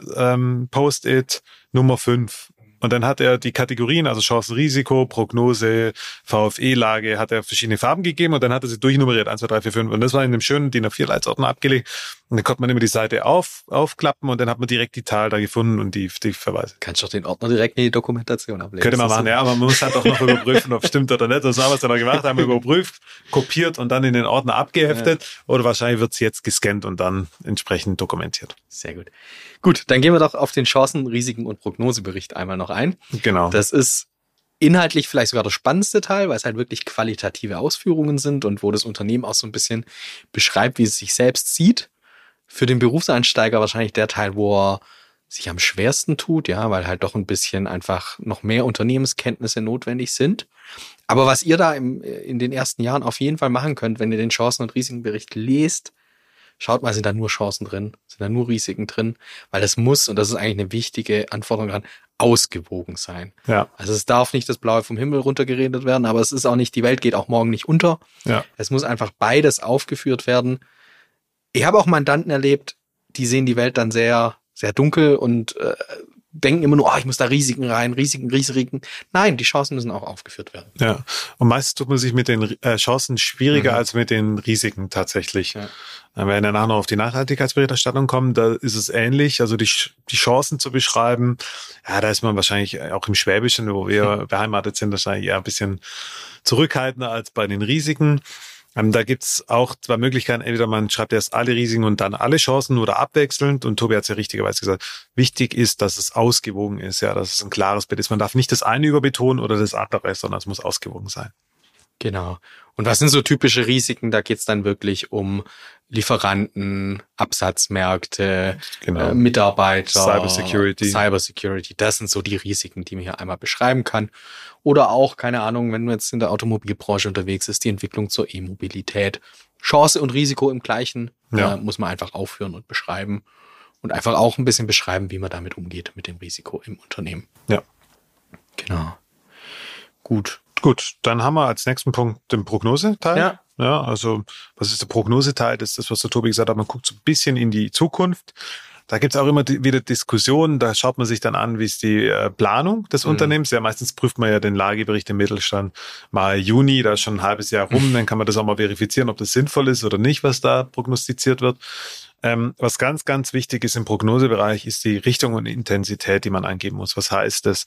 Post-it Nummer 5. Und dann hat er die Kategorien, also Chancen, Risiko, Prognose, VfE-Lage, hat er verschiedene Farben gegeben und dann hat er sie durchnummeriert, 1, 2, 3, 4, 5. Und das war in dem schönen DIN A4 Leitsordner abgelegt. Und dann konnte man immer die Seite aufklappen und dann hat man direkt die Zahl da gefunden und die Verweise. Kannst du doch den Ordner direkt in die Dokumentation ablegen. Könnte man machen, aber man muss halt auch noch überprüfen, ob es stimmt oder nicht. Das haben wir es dann auch gemacht, haben wir überprüft, kopiert und dann in den Ordner abgeheftet. Oder wahrscheinlich wird es jetzt gescannt und dann entsprechend dokumentiert. Sehr gut. Gut, dann gehen wir doch auf den Chancen-, Risiken- und Prognosebericht einmal noch ein. Genau. Das ist inhaltlich vielleicht sogar der spannendste Teil, weil es halt wirklich qualitative Ausführungen sind und wo das Unternehmen auch so ein bisschen beschreibt, wie es sich selbst sieht. Für den Berufseinsteiger wahrscheinlich der Teil, wo er sich am schwersten tut, weil halt doch ein bisschen einfach noch mehr Unternehmenskenntnisse notwendig sind. Aber was ihr da in den ersten Jahren auf jeden Fall machen könnt, wenn ihr den Chancen- und Risikenbericht lest, schaut mal, sind da nur Chancen drin, sind da nur Risiken drin, weil das muss, und das ist eigentlich eine wichtige Anforderung dran, ausgewogen sein. Ja. Also es darf nicht das Blaue vom Himmel runtergeredet werden, aber es ist auch nicht, die Welt geht auch morgen nicht unter. Ja. Es muss einfach beides aufgeführt werden. Ich habe auch Mandanten erlebt, die sehen die Welt dann sehr, sehr dunkel und denken immer nur, ich muss da Risiken rein, Risiken. Nein, die Chancen müssen auch aufgeführt werden. Ja, und meistens tut man sich mit den Chancen schwieriger als mit den Risiken tatsächlich. Ja. Wenn wir danach noch auf die Nachhaltigkeitsberichterstattung kommen, da ist es ähnlich. Also die Chancen zu beschreiben, da ist man wahrscheinlich auch im Schwäbischen, wo wir beheimatet sind, wahrscheinlich eher ein bisschen zurückhaltender als bei den Risiken. Da gibt's auch 2 Möglichkeiten. Entweder man schreibt erst alle Risiken und dann alle Chancen oder abwechselnd. Und Tobi hat es ja richtigerweise gesagt, wichtig ist, dass es ausgewogen ist, dass es ein klares Bild ist. Man darf nicht das eine überbetonen oder das andere, sondern es muss ausgewogen sein. Genau. Und was sind so typische Risiken? Da geht's dann wirklich um Lieferanten, Absatzmärkte, Mitarbeiter, Cybersecurity. Das sind so die Risiken, die man hier einmal beschreiben kann. Oder auch, keine Ahnung, wenn man jetzt in der Automobilbranche unterwegs ist, die Entwicklung zur E-Mobilität. Chance und Risiko im Gleichen muss man einfach aufführen und beschreiben. Und einfach auch ein bisschen beschreiben, wie man damit umgeht, mit dem Risiko im Unternehmen. Ja. Genau. Gut, dann haben wir als nächsten Punkt den Prognoseteil. Ja, also was ist der Prognoseteil? Das ist das, was der Tobi gesagt hat. Man guckt so ein bisschen in die Zukunft. Da gibt's auch immer wieder Diskussionen. Da schaut man sich dann an, wie ist die Planung des Unternehmens. Ja, meistens prüft man ja den Lagebericht im Mittelstand mal Juni, da ist schon ein halbes Jahr rum. Dann kann man das auch mal verifizieren, ob das sinnvoll ist oder nicht, was da prognostiziert wird. Was ganz, ganz wichtig ist im Prognosebereich, ist die Richtung und Intensität, die man angeben muss. Was heißt das?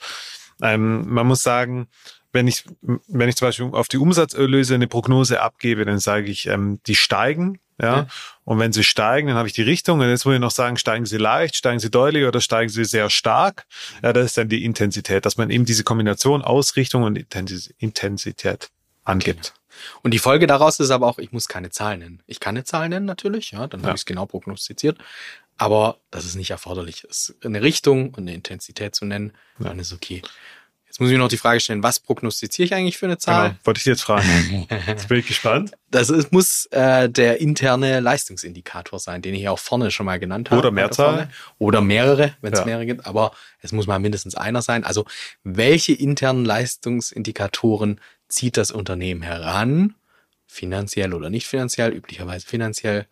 Man muss sagen, wenn ich zum Beispiel auf die Umsatzerlöse eine Prognose abgebe, dann sage ich, die steigen, ja. Und wenn sie steigen, dann habe ich die Richtung. Und jetzt muss ich noch sagen, steigen sie leicht, steigen sie deutlich oder steigen sie sehr stark. Ja, das ist dann die Intensität, dass man eben diese Kombination aus Richtung und Intensität angibt. Genau. Und die Folge daraus ist aber auch, ich muss keine Zahl nennen. Ich kann eine Zahl nennen natürlich, ja, dann habe ich es genau prognostiziert. Aber das ist nicht erforderlich. Es ist eine Richtung und eine Intensität zu nennen, dann ist okay. Jetzt muss ich noch die Frage stellen, was prognostiziere ich eigentlich für eine Zahl? Genau, wollte ich dir jetzt fragen. Jetzt bin ich gespannt. Muss der interne Leistungsindikator sein, den ich auch vorne schon mal genannt habe. Oder Mehrzahl. Oder mehrere, wenn es mehrere gibt. Aber es muss mal mindestens einer sein. Also welche internen Leistungsindikatoren zieht das Unternehmen heran, finanziell oder nicht finanziell, üblicherweise finanziell,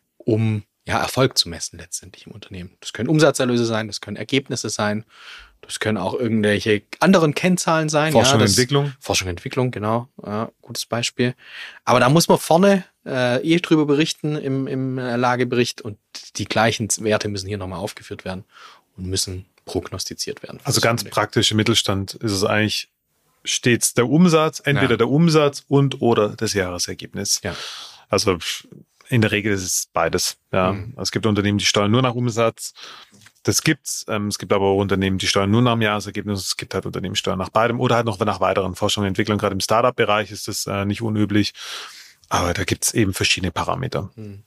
um Erfolg zu messen letztendlich im Unternehmen. Das können Umsatzerlöse sein, das können Ergebnisse sein, das können auch irgendwelche anderen Kennzahlen sein. Forschung und Entwicklung. Forschung und Entwicklung, genau. Ja, gutes Beispiel. Aber da muss man vorne drüber berichten im Lagebericht und die gleichen Werte müssen hier nochmal aufgeführt werden und müssen prognostiziert werden. Also ganz praktisch im Mittelstand ist es eigentlich stets der Umsatz, entweder der Umsatz und oder das Jahresergebnis. Ja. Also in der Regel ist es beides. Ja. Es gibt Unternehmen, die steuern nur nach Umsatz. Das gibt's. Es gibt aber auch Unternehmen, die steuern nur nach dem Jahresergebnis. Es gibt halt Unternehmen, die steuern nach beidem oder halt noch nach weiteren Forschung und Entwicklung. Gerade im Startup-Bereich ist das nicht unüblich. Aber da gibt's eben verschiedene Parameter.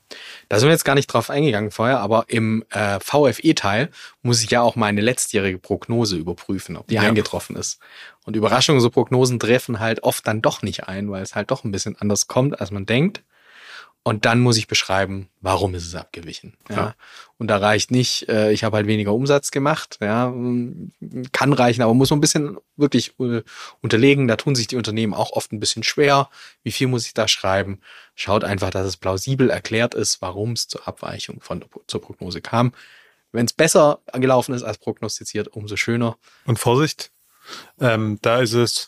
Da sind wir jetzt gar nicht drauf eingegangen vorher, aber im VFE-Teil muss ich ja auch meine letztjährige Prognose überprüfen, ob die eingetroffen ist. Und Überraschungen, so Prognosen treffen halt oft dann doch nicht ein, weil es halt doch ein bisschen anders kommt, als man denkt. Und dann muss ich beschreiben, warum ist es abgewichen. Ja. Und da reicht nicht, ich habe halt weniger Umsatz gemacht. Ja, kann reichen, aber muss man ein bisschen wirklich unterlegen. Da tun sich die Unternehmen auch oft ein bisschen schwer. Wie viel muss ich da schreiben? Schaut einfach, dass es plausibel erklärt ist, warum es zur Abweichung zur Prognose kam. Wenn es besser gelaufen ist als prognostiziert, umso schöner. Und Vorsicht, da ist es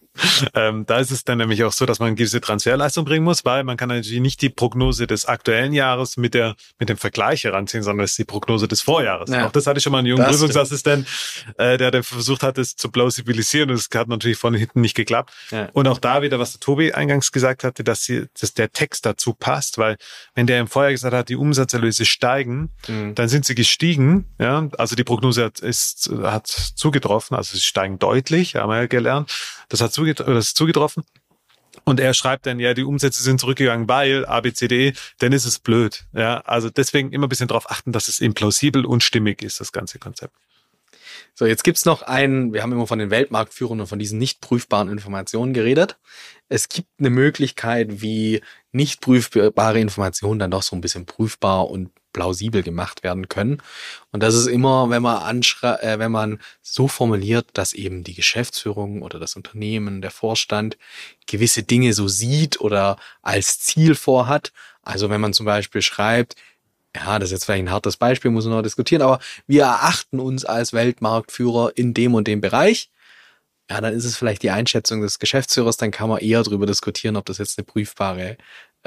dann nämlich auch so, dass man eine gewisse Transferleistung bringen muss, weil man kann natürlich nicht die Prognose des aktuellen Jahres mit dem Vergleich heranziehen, sondern es ist die Prognose des Vorjahres. Ja. Auch das hatte ich schon mal einen jungen Prüfungsassistent, der versucht hat, das zu plausibilisieren, und es hat natürlich von hinten nicht geklappt. Ja. Und auch da wieder, was der Tobi eingangs gesagt hatte, dass der Text dazu passt, weil wenn der im Vorjahr gesagt hat, die Umsatzerlöse steigen, dann sind sie gestiegen. Ja, also die Prognose hat zugetroffen, also sie steigen deutlich, haben wir ja gelernt. Das ist zugetroffen. Und er schreibt dann, die Umsätze sind zurückgegangen, weil A, B, C, D, dann ist es blöd. Ja, also deswegen immer ein bisschen darauf achten, dass es eben plausibel und stimmig ist, das ganze Konzept. So, jetzt gibt's noch wir haben immer von den Weltmarktführern und von diesen nicht prüfbaren Informationen geredet. Es gibt eine Möglichkeit, wie nicht prüfbare Informationen dann doch so ein bisschen prüfbar und plausibel gemacht werden können. Und das ist immer, wenn man so formuliert, dass eben die Geschäftsführung oder das Unternehmen, der Vorstand gewisse Dinge so sieht oder als Ziel vorhat. Also wenn man zum Beispiel schreibt, das ist jetzt vielleicht ein hartes Beispiel, muss man noch diskutieren, aber wir erachten uns als Weltmarktführer in dem und dem Bereich. Ja, dann ist es vielleicht die Einschätzung des Geschäftsführers, dann kann man eher darüber diskutieren, ob das jetzt eine prüfbare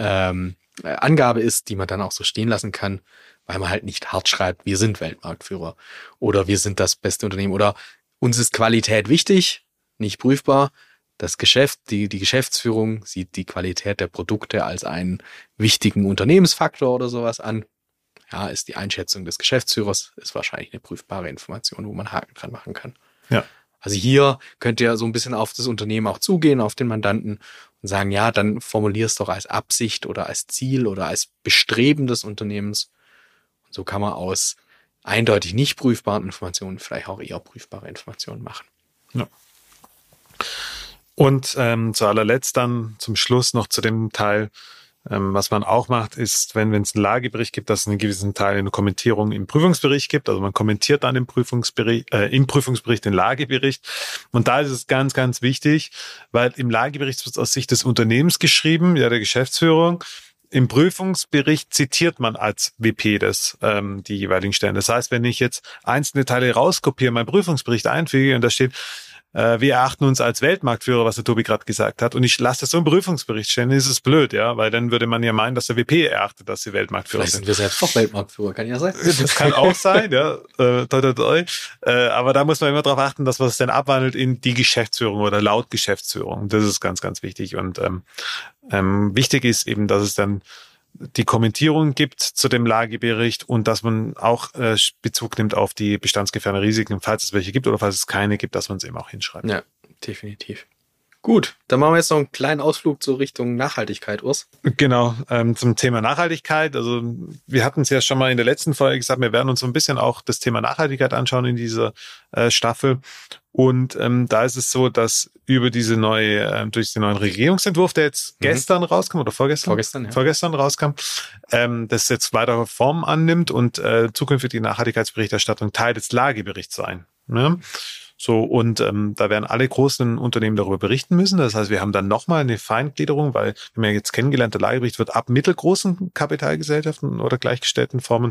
Angabe ist, die man dann auch so stehen lassen kann, weil man halt nicht hart schreibt, wir sind Weltmarktführer oder wir sind das beste Unternehmen oder uns ist Qualität wichtig, nicht prüfbar. Das Geschäft, die Geschäftsführung sieht die Qualität der Produkte als einen wichtigen Unternehmensfaktor oder sowas an. Ja, ist die Einschätzung des Geschäftsführers, ist wahrscheinlich eine prüfbare Information, wo man Haken dran machen kann. Ja. Also hier könnt ihr so ein bisschen auf das Unternehmen auch zugehen, auf den Mandanten und sagen, ja, dann formulier es doch als Absicht oder als Ziel oder als Bestreben des Unternehmens. Und so kann man aus eindeutig nicht prüfbaren Informationen vielleicht auch eher prüfbare Informationen machen. Ja. Und zu allerletzt dann zum Schluss noch zu dem Teil, was man auch macht, ist, wenn es einen Lagebericht gibt, dass es einen gewissen Teil eine Kommentierung im Prüfungsbericht gibt. Also man kommentiert dann im Prüfungsbericht den Lagebericht. Und da ist es ganz, ganz wichtig, weil im Lagebericht wird aus Sicht des Unternehmens geschrieben, ja, der Geschäftsführung. Im Prüfungsbericht zitiert man als WP die jeweiligen Stellen. Das heißt, wenn ich jetzt einzelne Teile rauskopiere, meinen Prüfungsbericht einfüge und da steht, wir erachten uns als Weltmarktführer, was der Tobi gerade gesagt hat, und ich lasse das so im Prüfungsbericht stehen, ist es blöd, ja, weil dann würde man ja meinen, dass der WP erachtet, dass sie Weltmarktführer sind. Vielleicht sind wir selbst auch Weltmarktführer, kann ja sein. Das kann auch sein, ja, aber da muss man immer darauf achten, dass man es dann abwandelt in die Geschäftsführung oder laut Geschäftsführung. Das ist ganz, ganz wichtig und wichtig ist eben, dass es dann die Kommentierung gibt zu dem Lagebericht und dass man auch Bezug nimmt auf die bestandsgefährdenden Risiken, falls es welche gibt oder falls es keine gibt, dass man es eben auch hinschreibt. Ja, definitiv. Gut, dann machen wir jetzt noch einen kleinen Ausflug zur Richtung Nachhaltigkeit, Urs. Genau, zum Thema Nachhaltigkeit. Also wir hatten es ja schon mal in der letzten Folge gesagt, wir werden uns so ein bisschen auch das Thema Nachhaltigkeit anschauen in dieser Staffel. Und da ist es so, dass über durch den neuen Regierungsentwurf, der jetzt gestern rauskam oder vorgestern rauskam, das jetzt weitere Form annimmt und zukünftig die Nachhaltigkeitsberichterstattung Teil des Lageberichts sein. Ne? So, und da werden alle großen Unternehmen darüber berichten müssen. Das heißt, wir haben dann nochmal eine Feingliederung, weil wir haben ja jetzt kennengelernt, der Lagebericht wird ab mittelgroßen Kapitalgesellschaften oder gleichgestellten Formen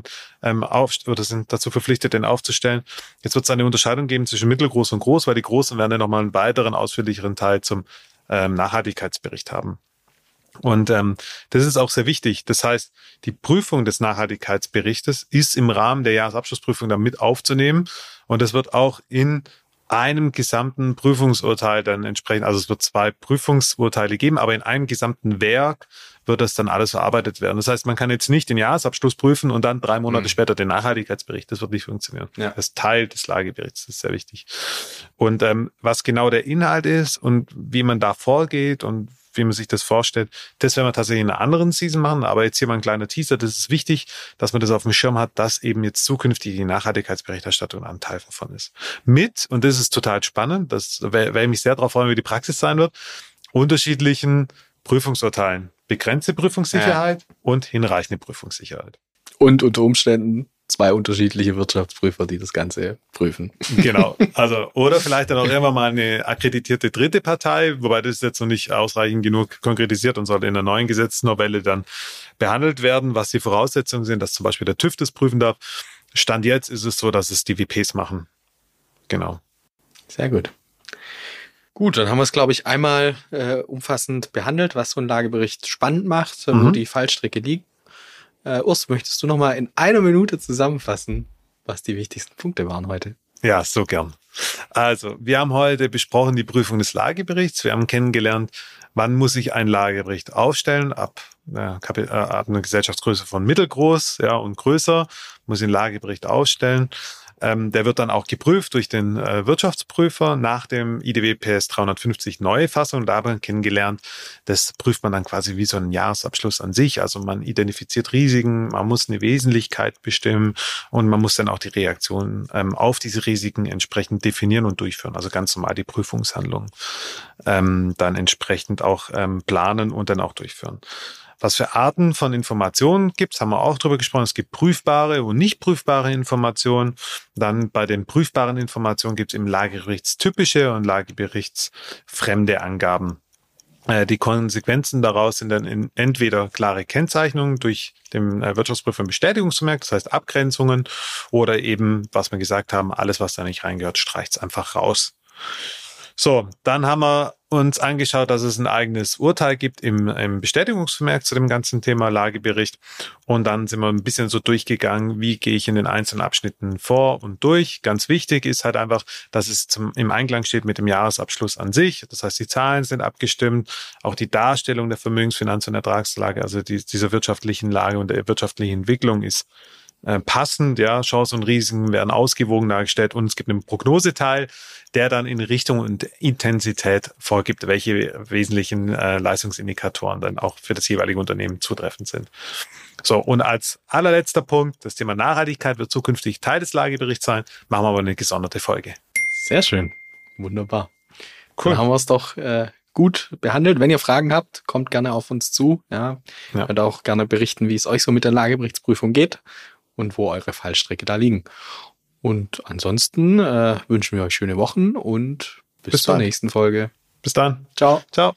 sind dazu verpflichtet, den aufzustellen. Jetzt wird es eine Unterscheidung geben zwischen mittelgroß und groß, weil die Großen werden ja nochmal einen weiteren, ausführlicheren Teil zum Nachhaltigkeitsbericht haben. Und das ist auch sehr wichtig. Das heißt, die Prüfung des Nachhaltigkeitsberichtes ist im Rahmen der Jahresabschlussprüfung dann mit aufzunehmen. Und das wird auch in einem gesamten Prüfungsurteil dann entsprechend, also es wird 2 Prüfungsurteile geben, aber in einem gesamten Werk wird das dann alles verarbeitet werden. Das heißt, man kann jetzt nicht den Jahresabschluss prüfen und dann 3 Monate später den Nachhaltigkeitsbericht. Das wird nicht funktionieren. Ja. Das ist Teil des Lageberichts, das ist sehr wichtig. Und was genau der Inhalt ist und wie man da vorgeht und wie man sich das vorstellt, das werden wir tatsächlich in einer anderen Season machen, aber jetzt hier mal ein kleiner Teaser, das ist wichtig, dass man das auf dem Schirm hat, dass eben jetzt zukünftig die Nachhaltigkeitsberichterstattung ein Teil davon ist. Und das ist total spannend, das werde ich mich sehr darauf freuen, wie die Praxis sein wird, unterschiedlichen Prüfungsurteilen. Begrenzte Prüfungssicherheit und hinreichende Prüfungssicherheit. Und unter Umständen 2 unterschiedliche Wirtschaftsprüfer, die das Ganze prüfen. Genau. Also, oder vielleicht dann auch irgendwann mal eine akkreditierte dritte Partei, wobei das ist jetzt noch nicht ausreichend genug konkretisiert und soll in der neuen Gesetzesnovelle dann behandelt werden, was die Voraussetzungen sind, dass zum Beispiel der TÜV das prüfen darf. Stand jetzt ist es so, dass es die WPs machen. Genau. Sehr gut. Gut, dann haben wir es, glaube ich, einmal umfassend behandelt, was so ein Lagebericht spannend macht, wo die Fallstricke liegen. Urs, möchtest du noch mal in einer Minute zusammenfassen, was die wichtigsten Punkte waren heute? Ja, so gern. Also, wir haben heute besprochen die Prüfung des Lageberichts. Wir haben kennengelernt, wann muss ich einen Lagebericht aufstellen, ab einer Gesellschaftsgröße von mittelgroß, ja, und größer, muss ich einen Lagebericht aufstellen. Der wird dann auch geprüft durch den Wirtschaftsprüfer nach dem IDW PS 350 neue Fassung. Da haben wir kennengelernt, das prüft man dann quasi wie so einen Jahresabschluss an sich. Also man identifiziert Risiken, man muss eine Wesentlichkeit bestimmen und man muss dann auch die Reaktion auf diese Risiken entsprechend definieren und durchführen. Also ganz normal die Prüfungshandlung dann entsprechend auch planen und dann auch durchführen. Was für Arten von Informationen gibt's, haben wir auch drüber gesprochen. Es gibt prüfbare und nicht prüfbare Informationen. Dann bei den prüfbaren Informationen gibt's im Lageberichtstypische und Lageberichts-fremde Angaben. Die Konsequenzen daraus sind dann entweder klare Kennzeichnungen durch den Wirtschaftsprüfer im Bestätigungsvermerk, das heißt Abgrenzungen, oder eben, was wir gesagt haben, alles, was da nicht reingehört, streicht's einfach raus. So, dann haben wir uns angeschaut, dass es ein eigenes Urteil gibt im Bestätigungsvermerk zu dem ganzen Thema Lagebericht. Und dann sind wir ein bisschen so durchgegangen, wie gehe ich in den einzelnen Abschnitten vor und durch. Ganz wichtig ist halt einfach, dass es im Einklang steht mit dem Jahresabschluss an sich. Das heißt, die Zahlen sind abgestimmt, auch die Darstellung der Vermögens-, Finanz- und Ertragslage, also dieser wirtschaftlichen Lage und der wirtschaftlichen Entwicklung ist passend, ja, Chancen und Risiken werden ausgewogen dargestellt und es gibt einen Prognoseteil, der dann in Richtung und Intensität vorgibt, welche wesentlichen Leistungsindikatoren dann auch für das jeweilige Unternehmen zutreffend sind. So, und als allerletzter Punkt, das Thema Nachhaltigkeit wird zukünftig Teil des Lageberichts sein, machen wir aber eine gesonderte Folge. Sehr schön. Wunderbar. Cool. Dann haben wir es doch gut behandelt. Wenn ihr Fragen habt, kommt gerne auf uns zu. Ja. Könnt auch gerne berichten, wie es euch so mit der Lageberichtsprüfung geht und wo eure Fallstricke da liegen. Und ansonsten wünschen wir euch schöne Wochen und bis zur nächsten Folge. Bis dann. Ciao. Ciao.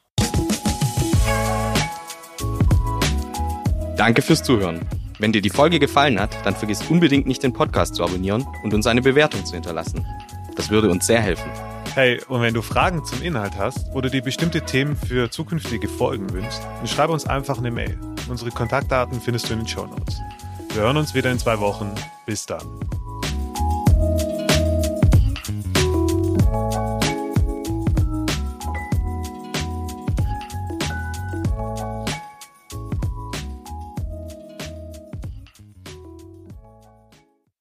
Danke fürs Zuhören. Wenn dir die Folge gefallen hat, dann vergiss unbedingt nicht, den Podcast zu abonnieren und uns eine Bewertung zu hinterlassen. Das würde uns sehr helfen. Hey, und wenn du Fragen zum Inhalt hast oder dir bestimmte Themen für zukünftige Folgen wünschst, dann schreib uns einfach eine Mail. Unsere Kontaktdaten findest du in den Shownotes. Wir hören uns wieder in 2 Wochen. Bis dann.